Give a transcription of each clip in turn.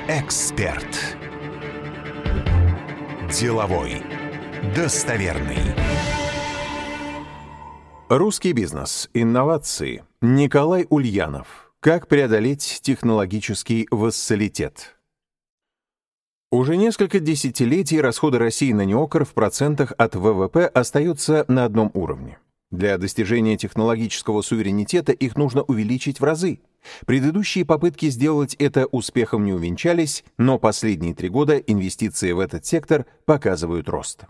Эксперт. Деловой. Достоверный. Русский бизнес. Инновации. Николай Ульянов. Как преодолеть технологический вассалитет? Уже несколько десятилетий расходы России на НИОКР в процентах от ВВП остаются на одном уровне. Для достижения технологического суверенитета их нужно увеличить в разы. Предыдущие попытки сделать это успехом не увенчались, но последние 3 года инвестиции в этот сектор показывают рост.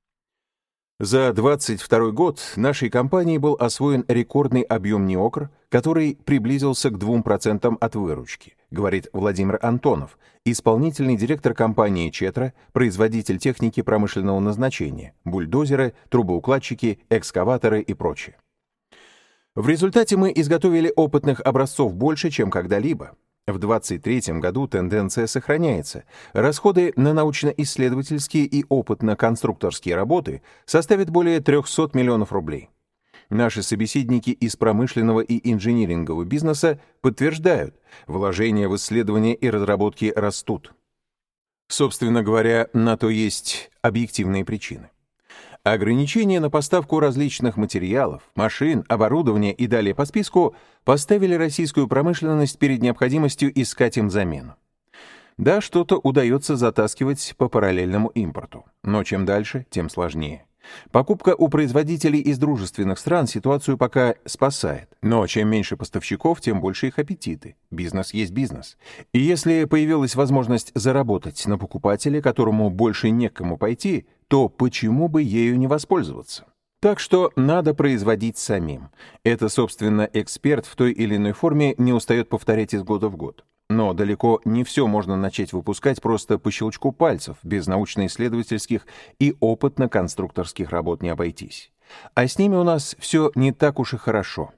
За 2022 год нашей компании был освоен рекордный объем НИОКР, который приблизился к 2% от выручки, говорит Владимир Антонов, исполнительный директор компании «Четра», производитель техники промышленного назначения, бульдозеры, трубоукладчики, экскаваторы и прочее. В результате мы изготовили опытных образцов больше, чем когда-либо. В 2023 году тенденция сохраняется. Расходы на научно-исследовательские и опытно-конструкторские работы составят более 300 миллионов рублей. Наши собеседники из промышленного и инжинирингового бизнеса подтверждают, вложения в исследования и разработки растут. Собственно говоря, на то есть объективные причины. Ограничения на поставку различных материалов, машин, оборудования и далее по списку поставили российскую промышленность перед необходимостью искать им замену. Да, что-то удается затаскивать по параллельному импорту, но чем дальше, тем сложнее. Покупка у производителей из дружественных стран ситуацию пока спасает, но чем меньше поставщиков, тем больше их аппетиты. Бизнес есть бизнес. И если появилась возможность заработать на покупателе, которому больше некому пойти, то почему бы ею не воспользоваться? Так что надо производить самим. Это, собственно, эксперт в той или иной форме не устает повторять из года в год. Но далеко не все можно начать выпускать просто по щелчку пальцев, без научно-исследовательских и опытно-конструкторских работ не обойтись. А с ними у нас все не так уж и хорошо.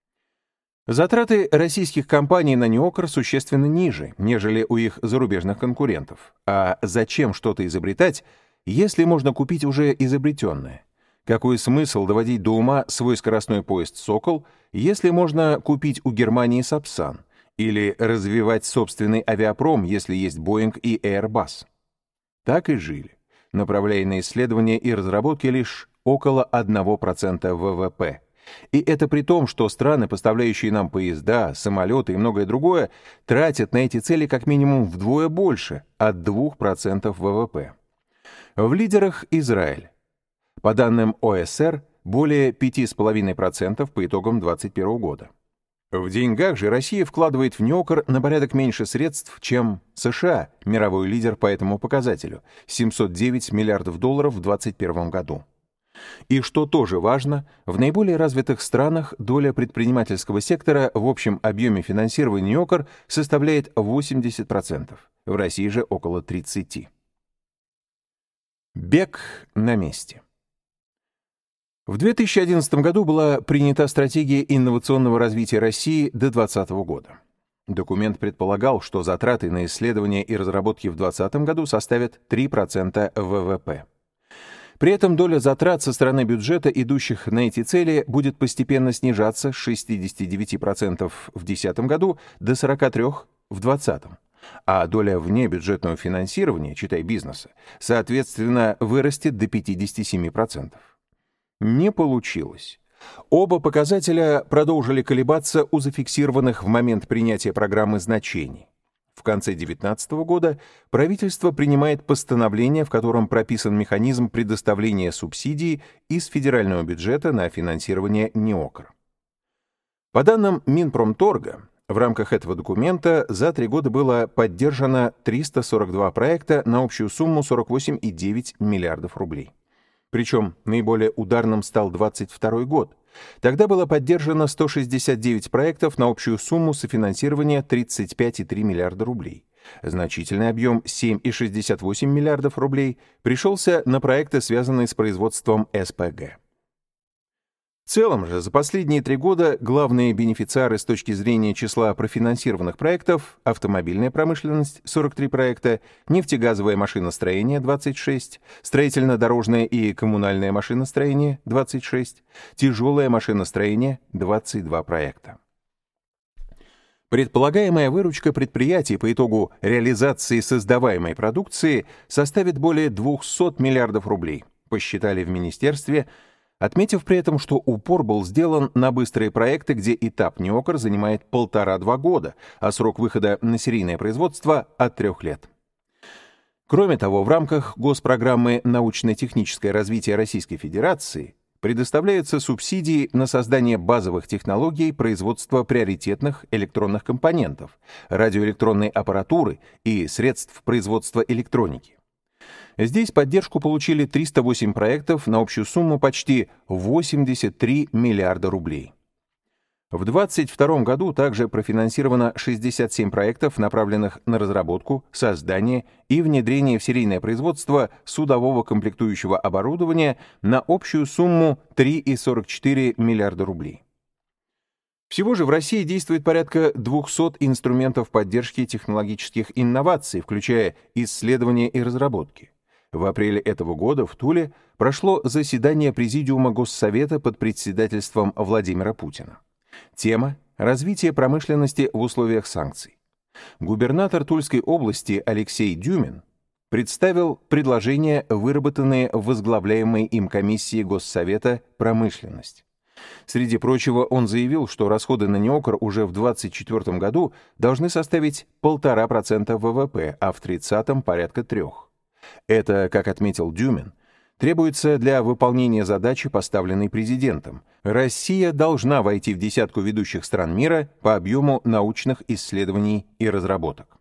Затраты российских компаний на НИОКР существенно ниже, нежели у их зарубежных конкурентов. А зачем что-то изобретать, если можно купить уже изобретенное? Какой смысл доводить до ума свой скоростной поезд «Сокол», если можно купить у Германии «Сапсан»? Или развивать собственный авиапром, если есть Boeing и Airbus. Так и жили, направляя на исследования и разработки лишь около 1% ВВП. И это при том, что страны, поставляющие нам поезда, самолеты и многое другое, тратят на эти цели как минимум вдвое больше, от 2% ВВП. В лидерах Израиль. По данным ОСР, более 5,5% по итогам 2021 года. В деньгах же Россия вкладывает в НИОКР на порядок меньше средств, чем США, мировой лидер по этому показателю, 709 миллиардов долларов в 2021 году. И что тоже важно, в наиболее развитых странах доля предпринимательского сектора в общем объеме финансирования НИОКР составляет 80%, в России же около 30%. Бег на месте. В 2011 году была принята стратегия инновационного развития России до 2020 года. Документ предполагал, что затраты на исследования и разработки в 2020 году составят 3% ВВП. При этом доля затрат со стороны бюджета, идущих на эти цели, будет постепенно снижаться с 69% в 2010 году до 43% в 2020. А доля внебюджетного финансирования, читай бизнеса, соответственно, вырастет до 57%. Не получилось. Оба показателя продолжили колебаться у зафиксированных в момент принятия программы значений. В конце 2019 года правительство принимает постановление, в котором прописан механизм предоставления субсидий из федерального бюджета на финансирование НИОКР. По данным Минпромторга, в рамках этого документа за 3 года было поддержано 342 проекта на общую сумму 48,9 миллиардов рублей. Причем наиболее ударным стал 2022 год. Тогда было поддержано 169 проектов на общую сумму софинансирования 35,3 миллиарда рублей. Значительный объем 7,68 миллиардов рублей пришелся на проекты, связанные с производством СПГ. В целом же за последние 3 года главные бенефициары с точки зрения числа профинансированных проектов — автомобильная промышленность — 43 проекта, нефтегазовое машиностроение — 26, строительно-дорожное и коммунальное машиностроение — 26, тяжелое машиностроение — 22 проекта. Предполагаемая выручка предприятий по итогу реализации создаваемой продукции составит более 200 миллиардов рублей, посчитали в министерстве, отметив при этом, что упор был сделан на быстрые проекты, где этап НИОКР занимает 1,5-2 года, а срок выхода на серийное производство — от 3 лет. Кроме того, в рамках госпрограммы «Научно-техническое развитие Российской Федерации» предоставляются субсидии на создание базовых технологий производства приоритетных электронных компонентов, радиоэлектронной аппаратуры и средств производства электроники. Здесь поддержку получили 308 проектов на общую сумму почти 83 миллиарда рублей. В 2022 году также профинансировано 67 проектов, направленных на разработку, создание и внедрение в серийное производство судового комплектующего оборудования на общую сумму 3,44 миллиарда рублей. Всего же в России действует порядка 200 инструментов поддержки технологических инноваций, включая исследования и разработки. В апреле этого года в Туле прошло заседание Президиума Госсовета под председательством Владимира Путина. Тема — развитие промышленности в условиях санкций. Губернатор Тульской области Алексей Дюмин представил предложения, выработанные в возглавляемой им комиссии Госсовета «Промышленность». Среди прочего, он заявил, что расходы на НИОКР уже в 2024 году должны составить 1,5% ВВП, а в 2030 — порядка 3%. Это, как отметил Дюмин, требуется для выполнения задачи, поставленной президентом. Россия должна войти в десятку ведущих стран мира по объему научных исследований и разработок.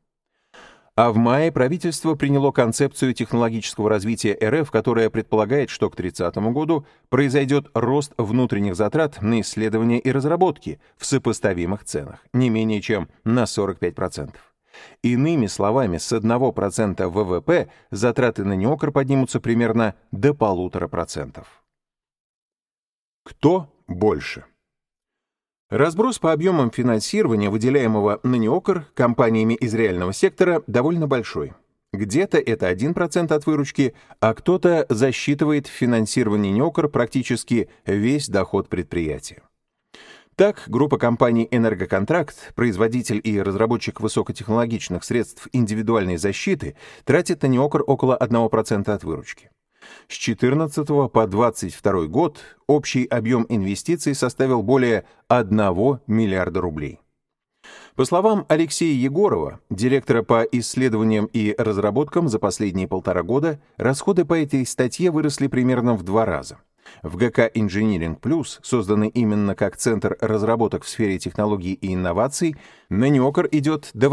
А в мае правительство приняло концепцию технологического развития РФ, которая предполагает, что к 2030 году произойдет рост внутренних затрат на исследования и разработки в сопоставимых ценах, не менее чем на 45%. Иными словами, с 1% ВВП затраты на НИОКР поднимутся примерно до 1,5%. Кто больше? Разброс по объемам финансирования, выделяемого на НИОКР компаниями из реального сектора, довольно большой. Где-то это 1% от выручки, а кто-то засчитывает в финансировании НИОКР практически весь доход предприятия. Так, группа компаний «Энергоконтракт», производитель и разработчик высокотехнологичных средств индивидуальной защиты, тратит на НИОКР около 1% от выручки. С 2014 по 2022 год общий объем инвестиций составил более 1 миллиарда рублей. По словам Алексея Егорова, директора по исследованиям и разработкам, за последние 1,5 года расходы по этой статье выросли примерно в 2 раза. В ГК «Инжиниринг Плюс», созданный именно как центр разработок в сфере технологий и инноваций, на НИОКР идет до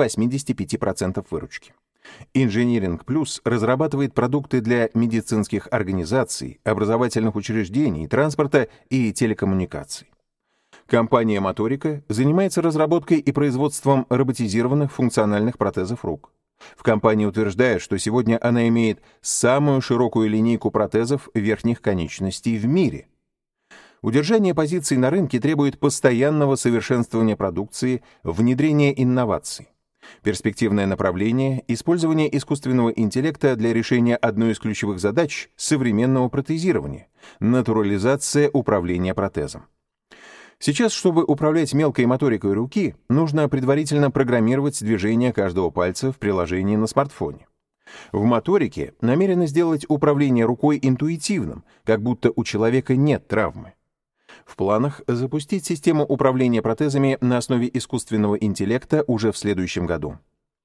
85% выручки. «Инжиниринг Плюс» разрабатывает продукты для медицинских организаций, образовательных учреждений, транспорта и телекоммуникаций. Компания «Моторика» занимается разработкой и производством роботизированных функциональных протезов рук. В компании утверждают, что сегодня она имеет самую широкую линейку протезов верхних конечностей в мире. Удержание позиций на рынке требует постоянного совершенствования продукции, внедрения инноваций. Перспективное направление — использование искусственного интеллекта для решения одной из ключевых задач современного протезирования — натурализация управления протезом. Сейчас, чтобы управлять мелкой моторикой руки, нужно предварительно программировать движение каждого пальца в приложении на смартфоне. В моторике намерены сделать управление рукой интуитивным, как будто у человека нет травмы. В планах запустить систему управления протезами на основе искусственного интеллекта уже в следующем году.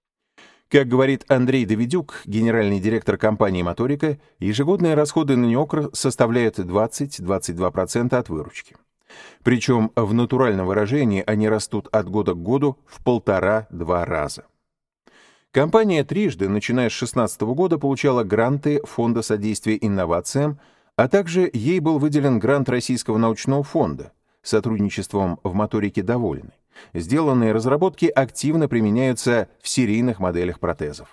Как говорит Андрей Давидюк, генеральный директор компании «Моторика», ежегодные расходы на НИОКР составляют 20-22% от выручки. Причем в натуральном выражении они растут от года к году в 1,5-2 раза. Компания трижды, начиная с 2016 года, получала гранты Фонда содействия инновациям, а также ей был выделен грант Российского научного фонда. Сотрудничеством в моторике довольны. Сделанные разработки активно применяются в серийных моделях протезов.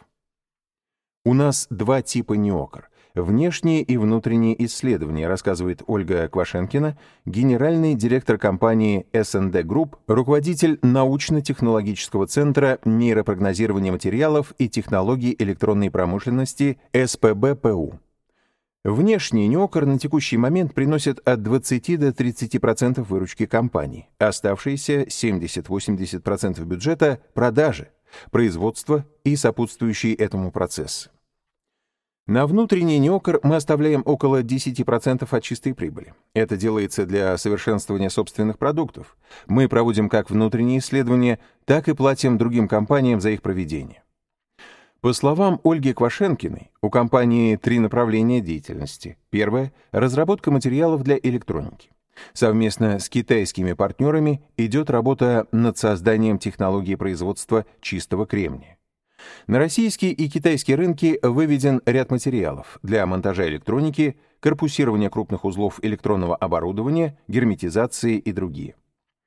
У нас 2 типа НИОКР. Внешние и внутренние исследования, рассказывает Ольга Квашенкина, генеральный директор компании S&D Group, руководитель научно-технологического центра нейропрогнозирования материалов и технологий электронной промышленности СПБПУ. Внешний НИОКР на текущий момент приносит от 20 до 30% выручки компании. Оставшиеся 70-80% бюджета – продажи, производство и сопутствующие этому процессы. На внутренний НИОКР мы оставляем около 10% от чистой прибыли. Это делается для совершенствования собственных продуктов. Мы проводим как внутренние исследования, так и платим другим компаниям за их проведение. По словам Ольги Квашенкиной, у компании 3 направления деятельности. Первое – разработка материалов для электроники. Совместно с китайскими партнерами идет работа над созданием технологии производства чистого кремния. На российские и китайские рынки выведен ряд материалов для монтажа электроники, корпусирования крупных узлов электронного оборудования, герметизации и другие.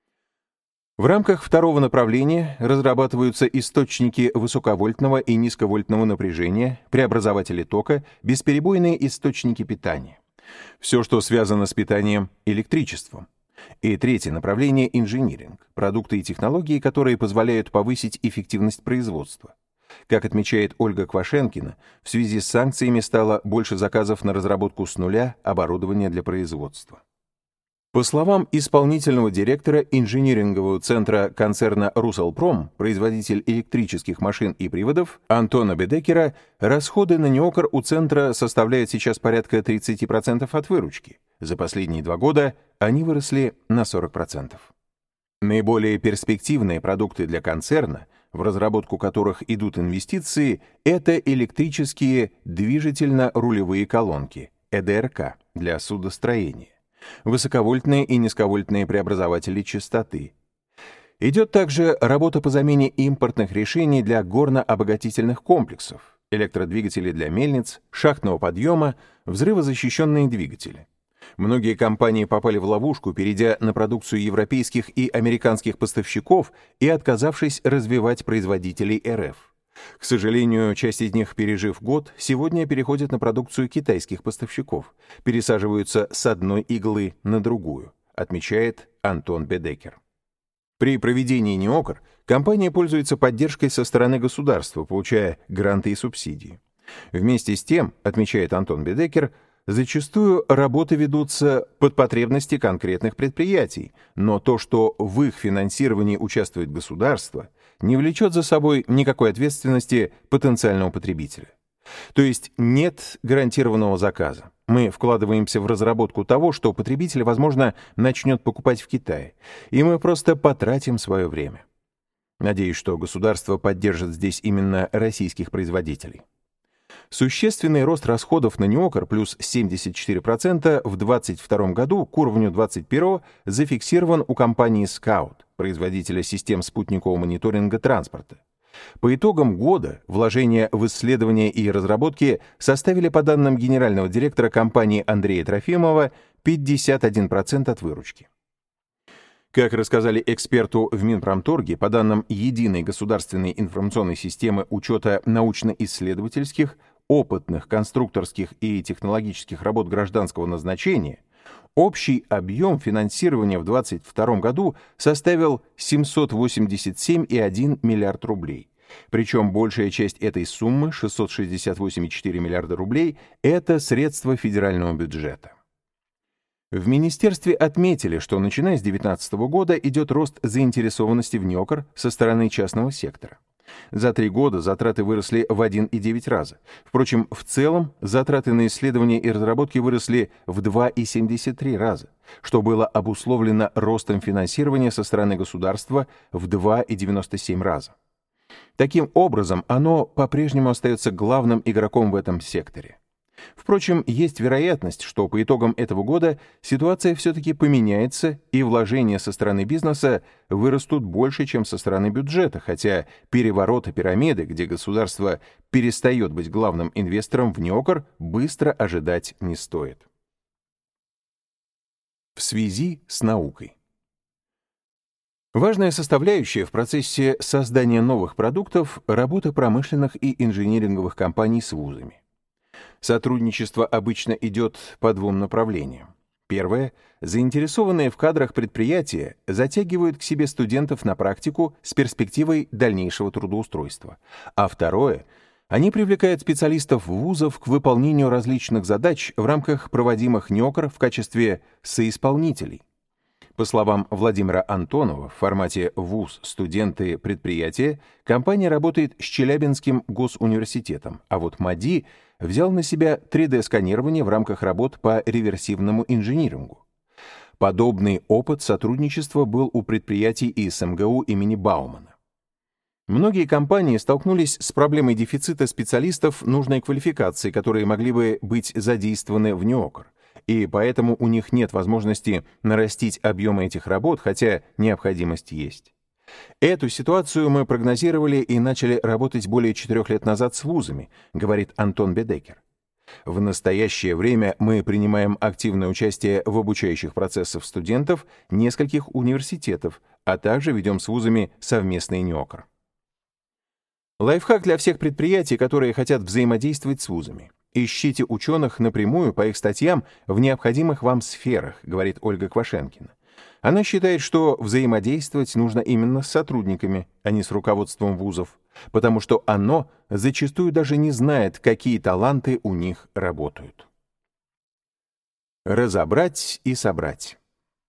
В рамках второго направления разрабатываются источники высоковольтного и низковольтного напряжения, преобразователи тока, бесперебойные источники питания. Все, что связано с питанием электричеством. И третье направление — инжиниринг, продукты и технологии, которые позволяют повысить эффективность производства. Как отмечает Ольга Квашенкина, в связи с санкциями стало больше заказов на разработку с нуля оборудования для производства. По словам исполнительного директора инжинирингового центра концерна «Русалпром», производитель электрических машин и приводов, Антона Бедекера, расходы на НИОКР у центра составляют сейчас порядка 30% от выручки. За последние 2 года они выросли на 40%. Наиболее перспективные продукты для концерна, в разработку которых идут инвестиции, это электрические движительно-рулевые колонки, ЭДРК, для судостроения, высоковольтные и низковольтные преобразователи частоты. Идет также работа по замене импортных решений для горно-обогатительных комплексов, электродвигатели для мельниц, шахтного подъема, взрывозащищенные двигатели. Многие компании попали в ловушку, перейдя на продукцию европейских и американских поставщиков и отказавшись развивать производителей РФ. К сожалению, часть из них, пережив год, сегодня переходят на продукцию китайских поставщиков, пересаживаются с одной иглы на другую, отмечает Антон Бедекер. При проведении НИОКР компания пользуется поддержкой со стороны государства, получая гранты и субсидии. Вместе с тем, отмечает Антон Бедекер, зачастую работы ведутся под потребности конкретных предприятий, но то, что в их финансировании участвует государство, не влечет за собой никакой ответственности потенциального потребителя. То есть нет гарантированного заказа. Мы вкладываемся в разработку того, что потребитель, возможно, начнет покупать в Китае, и мы просто потратим свое время. Надеюсь, что государство поддержит здесь именно российских производителей. Существенный рост расходов на НИОКР плюс 74% в 2022 году к уровню 2021 зафиксирован у компании Scout, производителя систем спутникового мониторинга транспорта. По итогам года вложения в исследования и разработки составили, по данным генерального директора компании Андрея Трофимова, 51% от выручки. Как рассказали эксперту в Минпромторге, по данным Единой государственной информационной системы учета научно-исследовательских, опытных, конструкторских и технологических работ гражданского назначения, общий объем финансирования в 2022 году составил 787,1 миллиард рублей. Причем большая часть этой суммы, 668,4 миллиарда рублей, это средства федерального бюджета. В министерстве отметили, что начиная с 2019 года идет рост заинтересованности в НИОКР со стороны частного сектора. За 3 года затраты выросли в 1,9 раза. Впрочем, в целом затраты на исследования и разработки выросли в 2,73 раза, что было обусловлено ростом финансирования со стороны государства в 2,97 раза. Таким образом, оно по-прежнему остается главным игроком в этом секторе. Впрочем, есть вероятность, что по итогам этого года ситуация все-таки поменяется, и вложения со стороны бизнеса вырастут больше, чем со стороны бюджета, хотя переворота пирамиды, где государство перестает быть главным инвестором в НИОКР, быстро ожидать не стоит. В связи с наукой. Важная составляющая в процессе создания новых продуктов — работа промышленных и инжиниринговых компаний с вузами. Сотрудничество обычно идет по 2 направлениям. Первое — заинтересованные в кадрах предприятия затягивают к себе студентов на практику с перспективой дальнейшего трудоустройства. А второе — Они привлекают специалистов вузов к выполнению различных задач в рамках проводимых НИОКР в качестве соисполнителей. По словам Владимира Антонова, в формате вуз, студенты, предприятия, компания работает с Челябинским госуниверситетом, а вот МАДИ взял на себя 3D-сканирование в рамках работ по реверсивному инжинирингу. Подобный опыт сотрудничества был у предприятий из МГУ имени Баумана. Многие компании столкнулись с проблемой дефицита специалистов нужной квалификации, которые могли бы быть задействованы в НИОКР, и поэтому у них нет возможности нарастить объемы этих работ, хотя необходимость есть. Эту ситуацию мы прогнозировали и начали работать более 4 лет назад с вузами, говорит Антон Бедекер. В настоящее время мы принимаем активное участие в обучающих процессах студентов нескольких университетов, а также ведем с вузами совместный НИОКР. Лайфхак для всех предприятий, которые хотят взаимодействовать с вузами. Ищите ученых напрямую по их статьям в необходимых вам сферах, говорит Ольга Квашенкина. Она считает, что взаимодействовать нужно именно с сотрудниками, а не с руководством вузов, потому что оно зачастую даже не знает, какие таланты у них работают. Разобрать и собрать.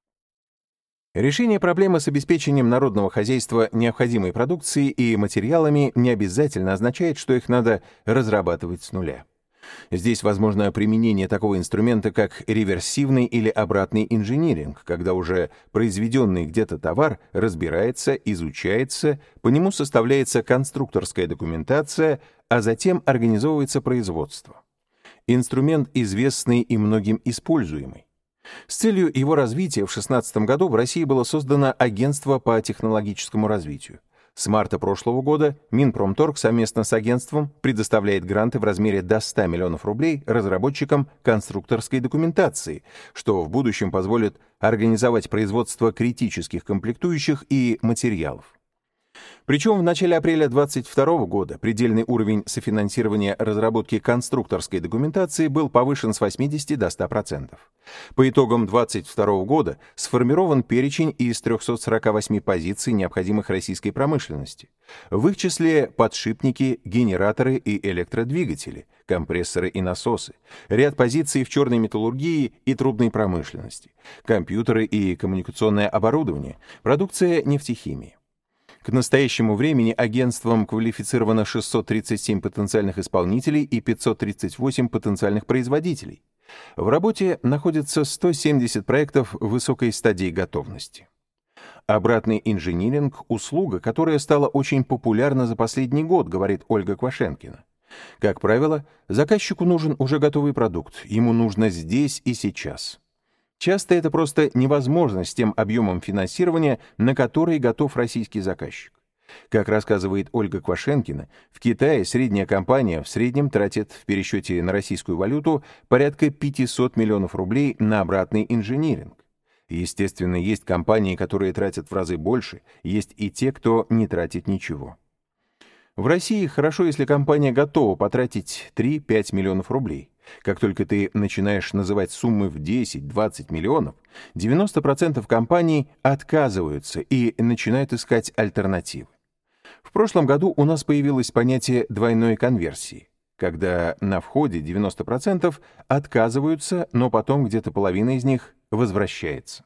Решение проблемы с обеспечением народного хозяйства необходимой продукцией и материалами не обязательно означает, что их надо разрабатывать с нуля. Здесь возможно применение такого инструмента, как реверсивный или обратный инжиниринг, когда уже произведенный где-то товар разбирается, изучается, по нему составляется конструкторская документация, а затем организовывается производство. Инструмент известный и многим используемый. С целью его развития в 2016 году в России было создано Агентство по технологическому развитию. С марта прошлого года Минпромторг совместно с агентством предоставляет гранты в размере до 100 миллионов рублей разработчикам конструкторской документации, что в будущем позволит организовать производство критических комплектующих и материалов. Причем в начале апреля 2022 года предельный уровень софинансирования разработки конструкторской документации был повышен с 80 до 100%. По итогам 2022 года сформирован перечень из 348 позиций, необходимых российской промышленности. В их числе подшипники, генераторы и электродвигатели, компрессоры и насосы, ряд позиций в черной металлургии и трубной промышленности, компьютеры и коммуникационное оборудование, продукция нефтехимии. К настоящему времени агентством квалифицировано 637 потенциальных исполнителей и 538 потенциальных производителей. В работе находится 170 проектов высокой стадии готовности. Обратный инжиниринг — услуга, которая стала очень популярна за последний год, говорит Ольга Квашенкина. Как правило, заказчику нужен уже готовый продукт, ему нужно здесь и сейчас. Часто это просто невозможно с тем объемом финансирования, на который готов российский заказчик. Как рассказывает Ольга Квашенкина, в Китае средняя компания в среднем тратит в пересчете на российскую валюту порядка 500 миллионов рублей на обратный инжиниринг. Естественно, есть компании, которые тратят в разы больше, есть и те, кто не тратит ничего. В России хорошо, если компания готова потратить 3-5 миллионов рублей. Как только ты начинаешь называть суммы в 10-20 миллионов, 90% компаний отказываются и начинают искать альтернативы. В прошлом году у нас появилось понятие двойной конверсии, когда на входе 90% отказываются, но потом где-то половина из них возвращается.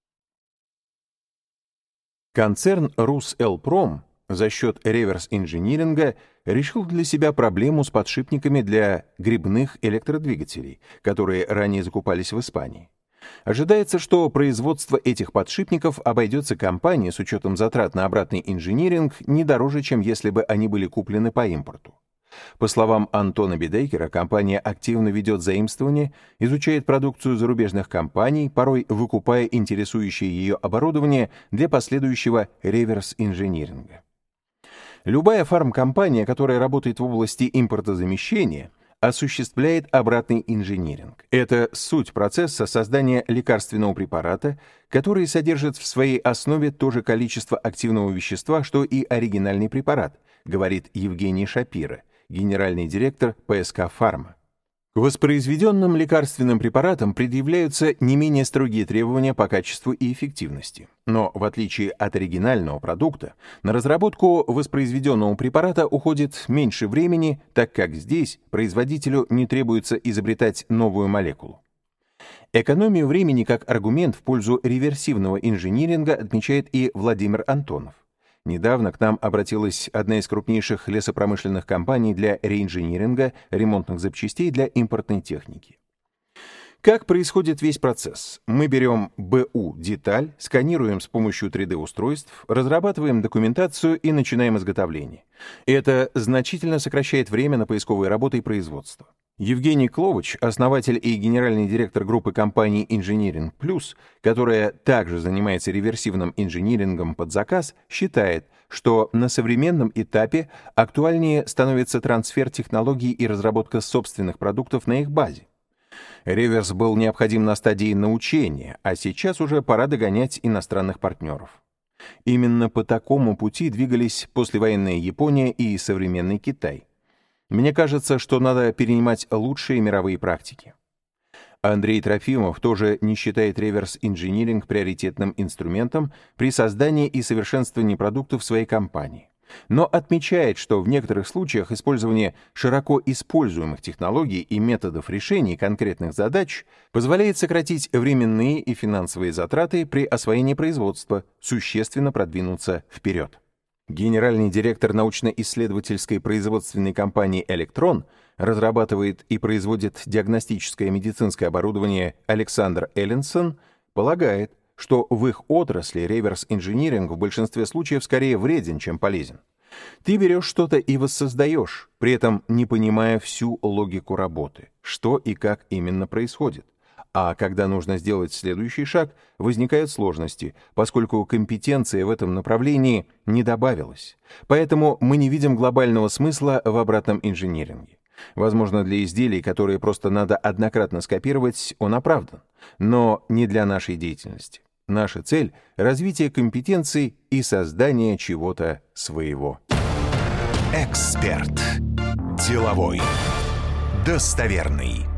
Концерн «Русэлпром» за счет реверс-инжиниринга решил для себя проблему с подшипниками для грибных электродвигателей, которые ранее закупались в Испании. Ожидается, что производство этих подшипников обойдется компании с учетом затрат на обратный инжиниринг не дороже, чем если бы они были куплены по импорту. По словам Антона Бедекера, компания активно ведет заимствование, изучает продукцию зарубежных компаний, порой выкупая интересующее ее оборудование для последующего реверс-инжиниринга. Любая фармкомпания, которая работает в области импортозамещения, осуществляет обратный инжиниринг. Это суть процесса создания лекарственного препарата, который содержит в своей основе то же количество активного вещества, что и оригинальный препарат, говорит Евгений Шапира, генеральный директор ПСК «Фарма». К воспроизведенным лекарственным препаратам предъявляются не менее строгие требования по качеству и эффективности. Но, в отличие от оригинального продукта, на разработку воспроизведенного препарата уходит меньше времени, так как здесь производителю не требуется изобретать новую молекулу. Экономию времени как аргумент в пользу реверсивного инжиниринга отмечает и Владимир Антонов. Недавно к нам обратилась одна из крупнейших лесопромышленных компаний для реинжиниринга ремонтных запчастей для импортной техники. Как происходит весь процесс? Мы берем БУ-деталь, сканируем с помощью 3D-устройств, разрабатываем документацию и начинаем изготовление. Это значительно сокращает время на поисковые работы и производство. Евгений Кловач, основатель и генеральный директор группы компаний Engineering Plus, которая также занимается реверсивным инжинирингом под заказ, считает, что на современном этапе актуальнее становится трансфер технологий и разработка собственных продуктов на их базе. Реверс был необходим на стадии научения, а сейчас уже пора догонять иностранных партнеров. Именно по такому пути двигались послевоенная Япония и современный Китай. Мне кажется, что надо перенимать лучшие мировые практики. Андрей Трофимов тоже не считает реверс-инжиниринг приоритетным инструментом при создании и совершенствовании продуктов своей компании, но отмечает, что в некоторых случаях использование широко используемых технологий и методов решения конкретных задач позволяет сократить временные и финансовые затраты при освоении производства, существенно продвинуться вперед. Генеральный директор научно-исследовательской производственной компании «Электрон» разрабатывает и производит диагностическое медицинское оборудование Александр Эллинсон, полагает, что в их отрасли реверс-инжиниринг в большинстве случаев скорее вреден, чем полезен. Ты берешь что-то и воссоздаешь, при этом не понимая всю логику работы, что и как именно происходит. А когда нужно сделать следующий шаг, возникают сложности, поскольку компетенция в этом направлении не добавилась. Поэтому мы не видим глобального смысла в обратном инжиниринге. Возможно, для изделий, которые просто надо однократно скопировать, он оправдан, но не для нашей деятельности. Наша цель — развитие компетенций и создание чего-то своего. Эксперт. Деловой. Достоверный.